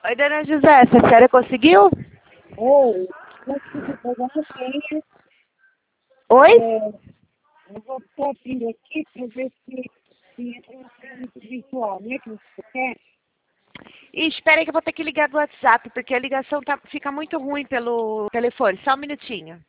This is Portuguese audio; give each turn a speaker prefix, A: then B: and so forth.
A: Oi, dona José, a senhora conseguiu?
B: Oi, consegui pegar a senha.
A: Oi?
B: Eu vou pôr filho aqui para ver se entra no serviço virtual, né? Que você quer.
A: Ixi, espera aí que eu vou ter que ligar do WhatsApp, porque a ligação fica muito ruim pelo telefone. Só um minutinho.